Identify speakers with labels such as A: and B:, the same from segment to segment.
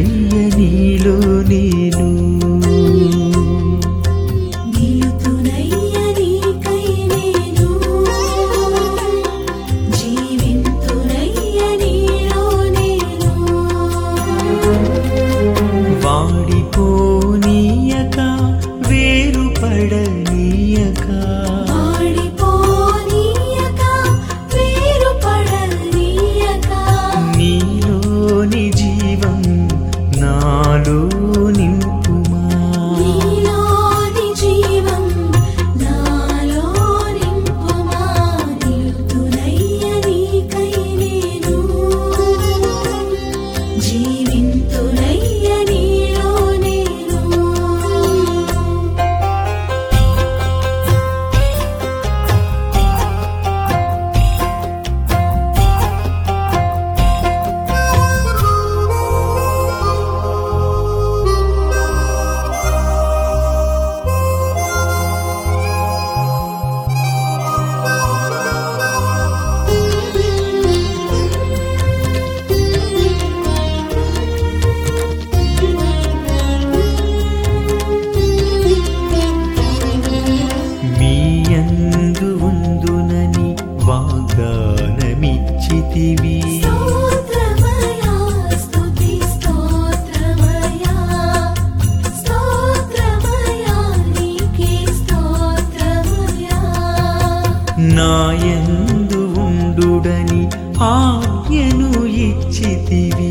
A: నిలుతునయ్య నీలో నేను వాడిపోనీయక వేరుపడనీయక నీలోని జీవం నాలో నింపుమా మీయందు ఉందునని వాగ్దానమిచ్చితివి నాయందు ఉండుడని ఆజ్ఞను ఇచ్చితివి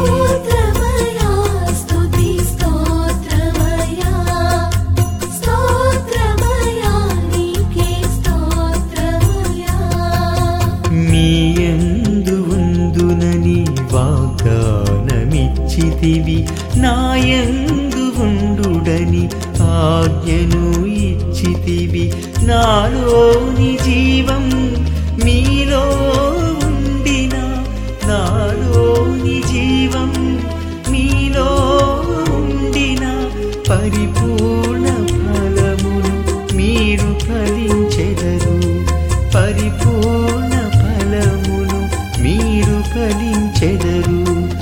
A: మీయందు ఉందునని వాగ్దానమిచ్చితివి నాయందు ఉండుడని ఆజ్ఞను ఇచ్చితివి నాలోని జీవం మీలో ఉండిన నాలోని జీవం మీలో ఉండిన పరిపూర్ణ ఫలమును మీరు ఫలించెదరు పరిపూర్ణ ఫలమును మీరు ఫలించెదరు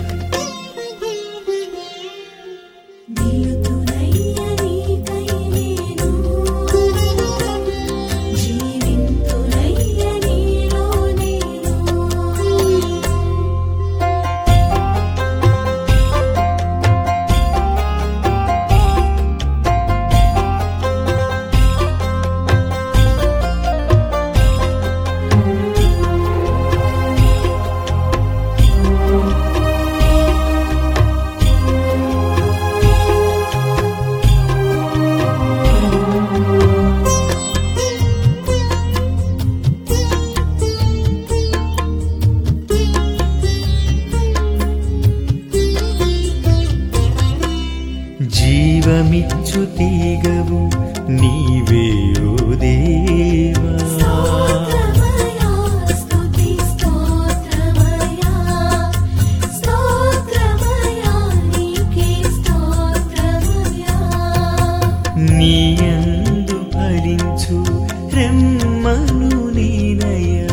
A: జీవమిచ్చు తీగవు నీవే ఓ దేవా నీయందు ఫలించు రెమ్మను నేనయ్యా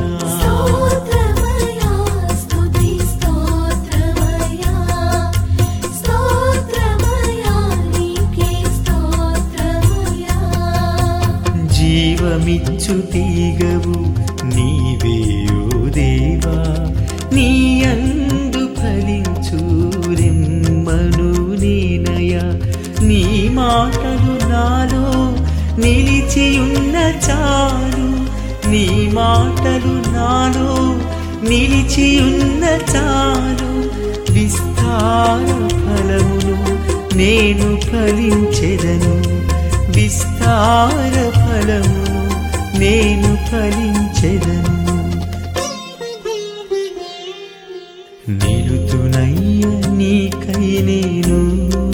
A: జీవమిచ్చు తీగవు నీవే ఓ దేవా నీయందు ఫలించు రెమ్మను నేనయ్యా నీ మాటలు నాలో నిలిచియున్న చాలు నీ మాటలు నాలో నిలిచియున్న చాలు విస్తార ఫలమును నేను ఫలించెదను విస్తార ఫలమును నేను ఫలించెదను నిలుతునయ్య నీకై నేను